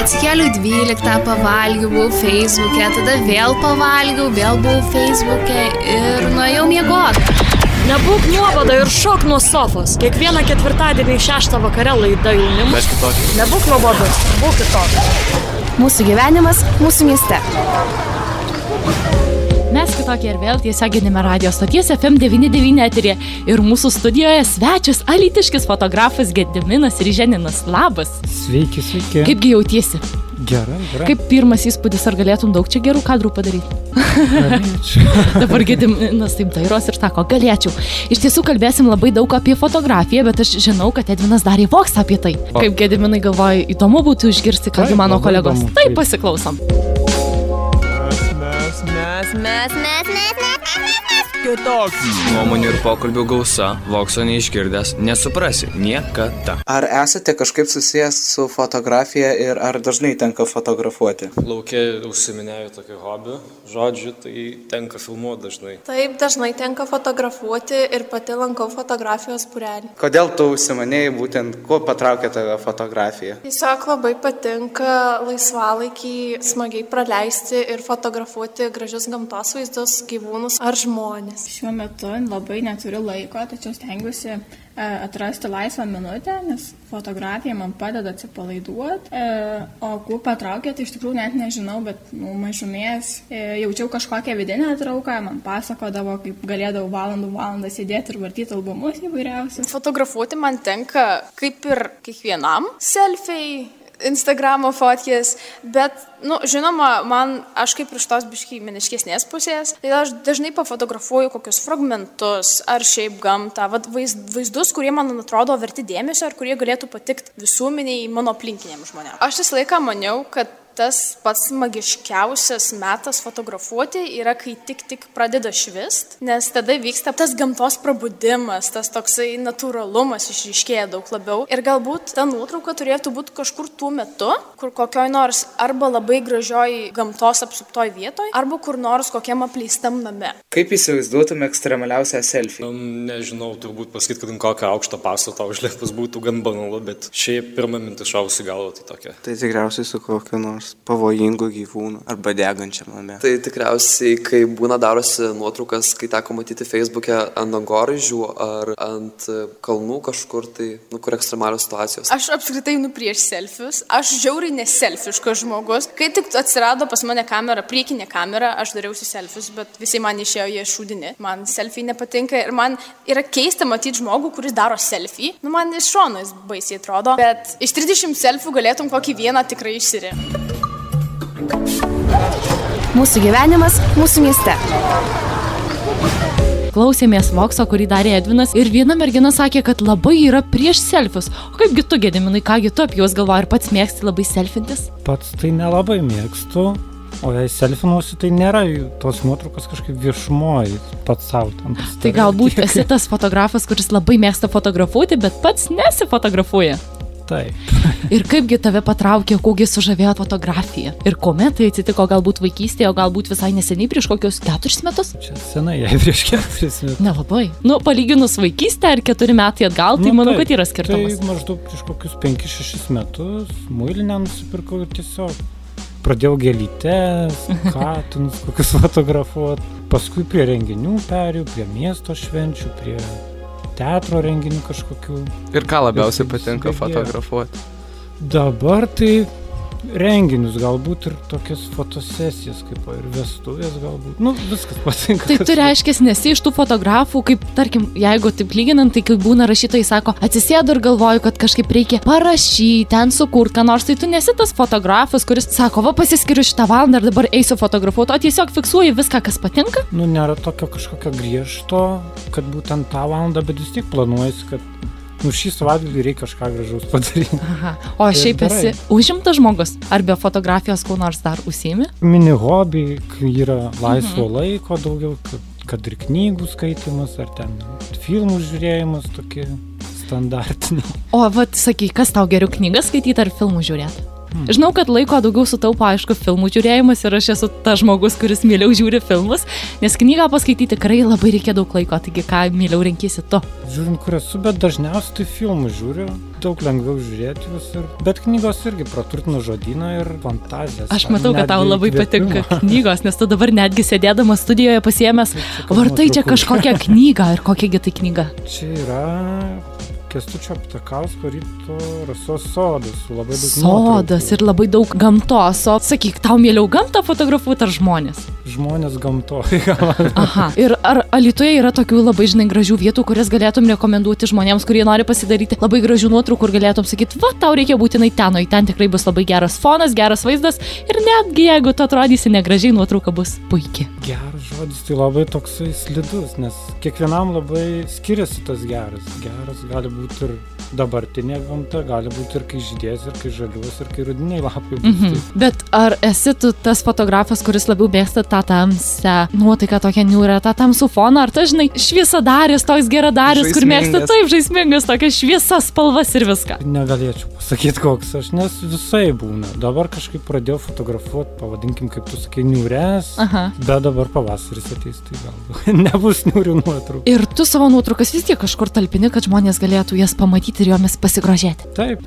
Atsikėliau 12, pavalgiau, buvau Facebook'e, tada vėl pavalgiau, vėl buvau Facebook'e ir nuėjau miegoti. Nebūk nuoboda ir šok nuo sofos. Kiekvieną ketvirtadienį 6 vakare laida jaunimui. Mes kitokie. Nebūk nuobodus, būk kitoks. Mūsų gyvenimas, mūsų mieste. Mes kitokie ir vėl tiesioginėme radio stoties FM99 eteryje ir mūsų studijoje svečias alytiškis fotografas Gediminas Ryženinas. Labas. Sveiki, sveiki. Kaipgi jautiesi? Gerai. Kaip pirmas įspūdis, ar galėtum daug čia gerų kadrų padaryti? Dabar Gediminas taip dairos ir sako, galėčiau. Iš tiesų kalbėsim labai daug apie fotografiją, bet aš žinau, kad Edvinas darė voksą apie tai. Kaip Gediminai galvoja, įdomu būtų išgirsti, ką mano kolegos. Taip, pasiklausom. Mes kitokie. Nuomonių ir pokalbių gausa, vokso neišgirdęs, nesuprasi niekada. Ar esate kažkaip susijęs su fotografija ir ar dažnai tenka fotografuoti? Lauke užsiminėjau tokį hobį, žodžiu, tai tenka filmuoti dažnai. Taip, dažnai tenka fotografuoti ir pati lankau fotografijos būrelį. Kodėl tu užsimanėjai būtent, kuo patraukė tave fotografija? Tiesiog labai patinka laisvalaikį smagiai praleisti ir fotografuoti gražius gamtos vaizdus, gyvūnus ar žmonės. Šiuo metu labai neturiu laiko, tačiau stengiuosi atrasti laisvą minutę, nes fotografija man padeda atsipalaiduoti. O kuo patraukė, tai iš tikrųjų net nežinau, bet mažumės jaučiau kažkokią vidinę trauką, man pasakodavo, kaip galėdavau valandą sėdėti ir vartyti albumus įvairiausius. Fotografuoti man tenka kaip ir kiekvienam, selfiai, Instagramo fotkės, bet, žinoma, aš kaip iš tos biškai meniškesnės pusės, tai aš dažnai pafotografuoju kokius fragmentus ar šiaip gamtą, vaizdus, kurie man atrodo verti dėmesio ar kurie galėtų patikti visuomeniai mano aplinkiniam žmonėm. Aš visą laiką maniau, kad tas pats magiškiausias metas fotografuoti yra, kai tik pradeda švist, nes tada vyksta tas gamtos prabudimas, tas toksai natūralumas išryškėja daug labiau. Ir galbūt ta nuotrauka turėtų būti kažkur tuo metu, kur kokioj nors arba labai gražioj gamtos apsuptoj vietoj, arba kur nors kokiam apleistam name. Kaip įsivaizduotum ekstremaliausią selfie? Nežinau, turbūt pasakyti, kad kokią aukštą pastatą užlipus būtų gan banalu, bet šiaip pirmą mintį šausi galvo, tai tokia. Tai tikriausiai su kokiu nors pavojingų gyvūnų arba degančiam name. Tai tikriausiai, kai būna darosi nuotraukas, kai teko matyti Facebook'e ant dangoraižių ar ant kalnų kažkur, tai kur ekstremalios situacijos. Aš apskritai prieš selfius, aš žiauriai neselfiškas žmogus. Kai tik atsirado pas mane kamera, priekinė kamera, aš dariausi selfius, bet visi man išėjo jie šūdini. Man selfie nepatinka ir man yra keista matyti žmogų, kuris daro selfie. Man iš šono jis baisiai atrodo, bet iš 30 selfių galėtum kokį vieną tikrai išsirinkti. Mūsų gyvenimas, mūsų mieste. Klausėmės vokso, kurį darė Edvinas ir viena mergina sakė, kad labai yra prieš selfius. O kaipgi tu, Gediminai, kągi tu apie juos galvoji, ar pats mėgsti labai selfintis? Pats tai nelabai mėgstu, o jei selfinuosi, tai nėra tos nuotraukos kažkaip viešumoji, pats savo tam. Tai galbūt esi tas fotografas, kuris labai mėgsta fotografuoti, bet pats nesifotografuoja. Taip. Ir kaipgi tave patraukė, kogi sužavėjo fotografija? Ir kuomet tai atsitiko, galbūt vaikystėje, o galbūt visai neseniai, prieš kokius 4 metus? Čia senai, jei prieš 4 metus. Nelabai. Palyginus vaikystę ar 4 metai atgal, tai manau, kad yra skirtumas. Tai maždaug prieš kokius 5-6 metus muilinę nusipirkau ir tiesiog pradėjau gėlytes, katinus, kokius fotografuoti. Paskui prie renginių perėjau, prie miesto švenčių, prie teatro renginių kažkokių. Ir ką labiausiai patinka fotografuoti? Dabar tai renginius, galbūt ir tokias fotosesijas, kaip ir vestuvės galbūt. Viskas patinka. Tai tu reiškias nesi iš tų fotografų, kaip, tarkim, jeigu taip lyginant, tai kaip būna rašytojai sako, atsisėdu ir galvoju, kad kažkaip reikia parašyti, ten sukurti, ką nors, tai tu nesi tas fotografas, kuris sako, pasiskiriu šitą valandą ir dabar eisiu fotografuoti, o tiesiog fiksuoji viską, kas patinka? Nėra tokio kažkokio griežto, kad būtent tą valandą, bet vis tiek planuojasi, kad šį savaitgalį reikia kažką gražaus padaryti. Aha. O šiaip esi užimtas žmogus? Ar be fotografijos kuo nors dar užsiimi? Mini hobiai, kai yra laisvo laiko daugiau, kad ir knygų skaitimas, ar ten filmų žiūrėjimas tokie standartiniai. O sakai, kas tau geriau, knygas skaityti ar filmų žiūrėti? Žinau, kad laiko daugiau sutaupo, aišku, filmų žiūrėjimas ir aš esu tas žmogus, kuris mieliau žiūri filmus, nes knygą paskaityti tikrai labai reikia daug laiko, taigi ką mieliau renkysi tu? Žiūrint, kur esu, bet dažniausiai tai filmų žiūriu, daug lengviau žiūrėti visur, bet knygos irgi praturtina žodyną ir fantazijas. Aš matau, kad tau labai patinka knygos, nes tu dabar netgi sėdėdamas studijoje pasiėmęs, vartai čia kažkokią knygą ir kokiagi tai knyga. Čia yra Kęstučio Ptakausko Ryto Rasos sodas su labai daug sodas ir labai daug gamtos. O sakyk, tau mieliau gamtą fotografuoti ar žmonės? Žmonės gamtoje. Aha. Ir ar Alytuje yra tokių labai, gražių vietų, kurias galėtum rekomenduoti žmonėms, kurie nori pasidaryti labai gražių nuotraukų, kur galėtum sakyti, va, tau reikia būtinai ten, o ten tikrai bus labai geras fonas, geras vaizdas ir netgi jeigu tu atrodysi negražiai, nuotrauka bus puikiai. Geras žodis, tai labai toksai slidus, nes kiekvienam labai skiriasi tas geras. Geras gali būti ir dabartinė gamta, gali būti ir kai žydės, ir kai žaliuos, ir kai rudiniai lapai bus. Bet ar esi tu tas fotografas, kuris labiau mėgsta tą tamsę nuotaiką, tokią niūrę, tą tamsų foną, ar tas, šviesadaris, toks geradaris, kur mėgsta taip žaismingas, tokias šviesas spalvas ir viską? Negalėčiau pasakyti, koks aš, nes visai būna. Dabar kažkaip pradėjau fotografuoti, pavadinkim, kaip tu sakai, niūrės, bet dabar pavasaris ateis, tai gal nebus niūrių nuotraukų. Ir tu savo nuotraukas vis tiek kažkur talpini, kad žmonės galėtų jas pamatyti ir jomis pasigrožėti. Taip,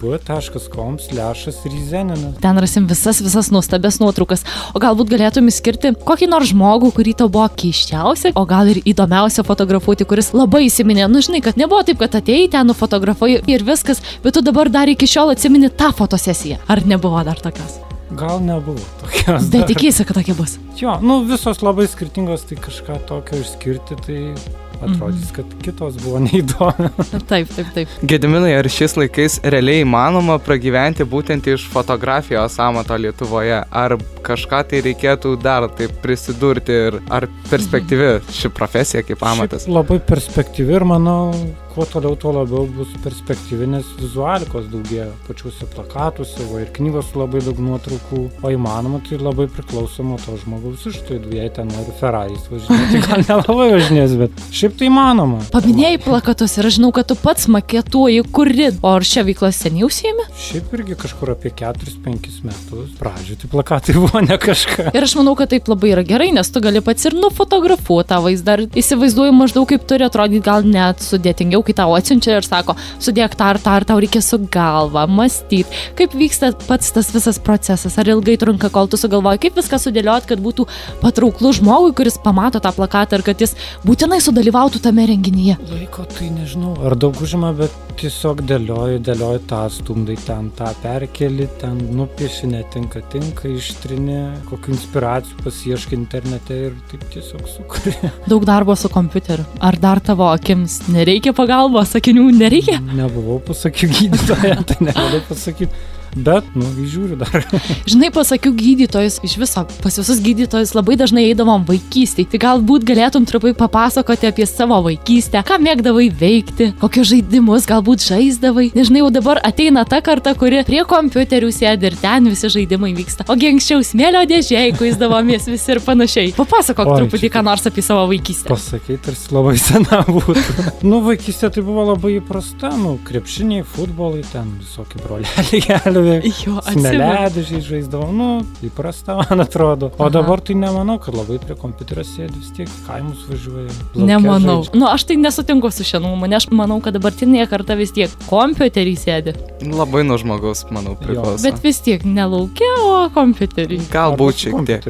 fb.com/ryzenina. Ten rasim visas nuostabias nuotraukas. O galbūt galėtum įskirti kokį nors žmogų, kurį tau buvo keisčiausia, o gal ir įdomiausia fotografuoti, kuris labai įsiminė. Nu, žinai, kad nebuvo taip, kad atėjai ten, nufotografai ir viskas, bet tu dabar dar iki šiol atsimeni tą fotosesiją. Ar nebuvo dar tokios? Gal nebuvo tokios. Bet tikėsi, kad tokia bus. Jo, visos labai skirtingos, tai kažką tokio išskirti, tai atrodys, kad kitos buvo neįdomios. Taip. Gediminai, ar šiais laikais realiai įmanoma pragyventi būtent iš fotografijos amato Lietuvoje? Ar kažką tai reikėtų dar taip prisidurti ir ar perspektyvi ši profesija kaip amatas? Šiaip labai perspektyvi ir manau, kuo toliau, tuo labiau bus perspektyvi, nes vizualikos daugėja pačiuose plakatuose, ir knygos labai daug nuotraukų, o įmanoma tai labai priklauso nuo to žmogaus išlaidų, jei ten nori Ferraris važinėti, gal nelabai važinės, bet šiaip tai įmanoma. Paminėjai plakatus ir aš žinau, kad tu pats maketuoji, kuri, o ar šią veiklą seniai užsiėmė? Šiaip irgi kažkur apie 4-5 metus. Pradžioj tai plakatai buvo ne kažką. Ir aš manau, kad taip labai yra gerai, nes tu gali pats ir nufotografuoti tą vaizdą. Ir įsivaizduoju maždaug, kaip turi atrodyti, gal net sudėtingiau, kai tau atsiunčia ir sako, sudėk tą ar tau reikia su galva mąstyti. Kaip vyksta pats tas visas procesas? Ar ilgai trunka, kol tu sugalvoji, kaip viską sudėliot, kad būtų patrauklus žmogui, kuris pamato tą plakatą ir kad jis būtinai sudalyvautų tame renginyje? Laiko tai nežinau, ar daug užima, bet tiesiog dėlioji tą, stumdai ten, tą perkeli, ten nupieši, netinka, ištrini, kokių inspiracijų pasiieškai internete ir taip tiesiog sukuri. Daug darbo su kompiuteriu. Ar dar tavo akims nereikia pagalbos, sakinių nereikia? Nebuvau pasakių gydytoja, tai negaliu pasakyti. Bet, žiūriu dar. Žinai, pasakiau gydytojus, iš viso, pas visus gydytojus labai dažnai eidavom vaikystėj. Tai galbūt galėtum trupai papasakoti apie savo vaikystę, ką mėgdavai veikti, kokius žaidimus galbūt žaisdavai. Nežinai, jau dabar ateina ta karta, kuri prie kompiuterių sėdi ir ten visi žaidimai vyksta. Ogi anksčiau smėlio dėžėj kuisdavomės visi ir panašiai. Papasakok truputį ką nors apie savo vaikystę. Pasakai, tarsi labai sena būtų. Vaikystė tai buvo labai įprasta, krepšiniai, futbolai, ten visokie broleliai. Smėliadėžiai žaisdavom, įprasta, man atrodo. O dabar tai nemanau, kad labai prie kompiuterio sėdi, vis tiek kaimus važiuoja. Nemanau. Aš tai nesutinku su šia nuomonė. Aš manau, kad dabartinėje karta vis tiek kompiuterį sėdi. Labai nuo žmogaus, manau, priklauso. Bet vis tiek ne lauke, o kompiuterį. Galbūt šiek tiek.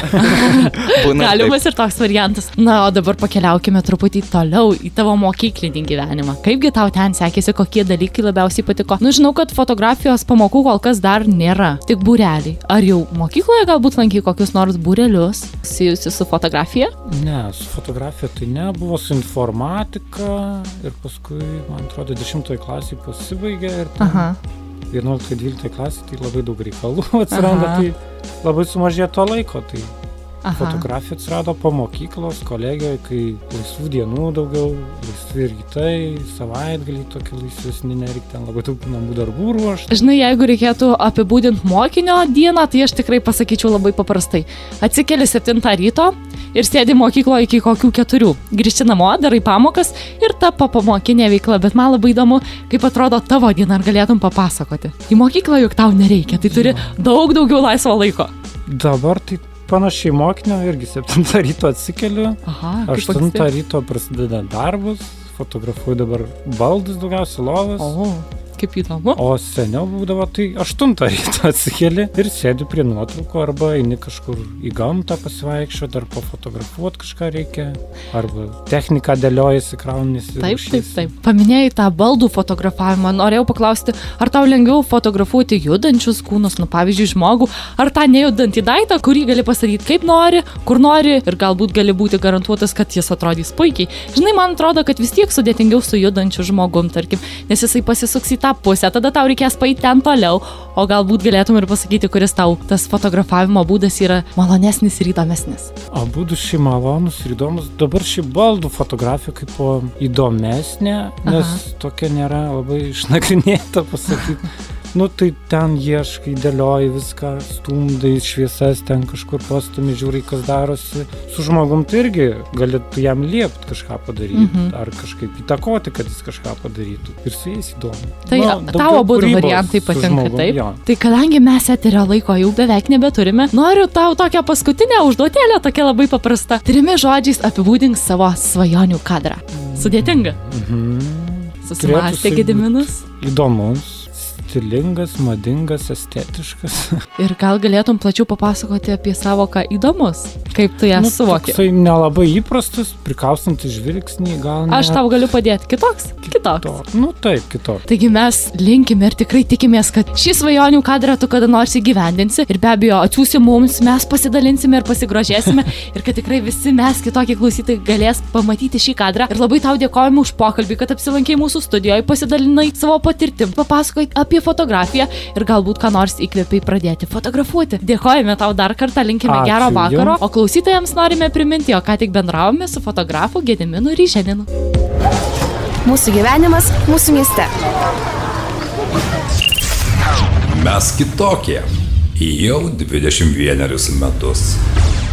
Galimas ir toks variantas. O dabar pakeliaukime truputį toliau į tavo mokyklinį gyvenimą. Kaipgi tau ten sekėsi, kokie dalykai labiausiai patiko? Žinau, kad fotografijos pamokų kol kas dar nėra, tik būreliai. Ar jau mokykloje galbūt lankai kokius nors būrelius susijusius su fotografija? Ne, su fotografija tai ne, buvo su informatika ir paskui, man atrodo, 10 klasėje pasibaigė ir 11-12 klasėje tai labai daug reikalų atsiranda, tai labai sumažėjo to laiko, tai fotografija atsirado po mokyklos, kolegijoje, kai laisvų dienų daugiau, laisvi rytai, savaitgalį tokie laisvesni, nereikia ten labai daug namų darbų ruošti. Žinai, jeigu reikėtų apibūdinti mokinio dieną, tai aš tikrai pasakyčiau labai paprastai. Atsikeli 7 ryto, ir sėdi mokykloje iki kokių 4. Grįžti namo, darai pamokas ir ta pamokinė veikla, bet man labai įdomu, kaip atrodo tavo diena, ar galėtum papasakoti. Į mokyklą juk tau nereikia, tai turi daug daugiau laisvo laiko. Dabar tai panašiai mokinio, irgi 7 ryto atsikeliu, 8 ryto prasideda darbus, fotografuoju dabar baldus daugiausiai lovas. Kaip įdomu. O seniau būdavo, tai 8 ryto atsikeli ir sėdi prie nuotraukų, arba eini kažkur į gamtą pasivaikščioti, ar pafotografuoti kažką reikia, arba techniką dėliojasi, kraunisi. Taip. Paminėjai tą baldų fotografavimą. Norėjau paklausti, ar tau lengviau fotografuoti judančius kūnus, pavyzdžiui, žmogų, ar tą nejudantį daiktą, kurį gali pasakyti kaip nori, kur nori ir galbūt gali būti garantuotas, kad jis atrodys puikiai. Žinai, man atrodo, kad vis tiek sudėtingiau su judančiu žmogum, tarkim, nes jisai pasisuks į tą pusę, tada tau reikės paeiti ten toliau, o galbūt galėtum ir pasakyti, kuris tau tas fotografavimo būdas yra malonesnis ir įdomesnis. Abudu šį malonus ir įdomus. Dabar šį baldų fotografija kaip įdomesnė, nes tokia nėra labai išnagrinėta, pasakyti. Tai ten ieškai, dėlioji viską, stumdai šviesas, ten kažkur postumi, žiūrai, kas darosi. Su žmogum tai irgi galėtų jam liepti kažką padaryti, ar kažkaip įtakoti, kad jis kažką padarytų. Ir su jais įdomu. Tai tavo abudu variantai patinka, taip? Jo. Tai kadangi mes eterio laiko jau beveik nebeturime, noriu tau tokią paskutinę užduotėlę, tokia labai paprasta. 3 žodžiais apibūdink savo svajonių kadrą. Sudėtinga? Susimąstė Gediminas? Įdomus. Stilingas, madingas, estetiškas. Ir gal galėtum plačiau papasakoti apie savoką įdomus? Kaip tu ją suvoki? Tai nelabai įprastas, prikaustantis žvilgsnį, gal ne. Aš tau galiu padėti. Kitoks? Kitoks. Taip, kitoks. Taigi mes linkime ir tikrai tikimės, kad šį svajonių kadrą tu kada nors įgyvendinsi ir be abejo atsiųsi mums, mes pasidalinsime ir pasigrožėsime ir kad tikrai visi mes kitokie klausytojai galės pamatyti šį kadrą. Ir labai tau dėkojame už pokalbį, kad apsilankei mūsų studijoje, pasidalinai savo patirtim, papasakojai apie fotografiją ir galbūt ką nors įkvėpiai pradėti fotografuoti. Dėkojame tau dar kartą, linkime gero vakaro, o klausytojams norime priminti, o ką tik bendravome su fotografu Gediminu Ryženinu. Mūsų gyvenimas, mūsų mieste. Mes kitokie. Jau 21 metus.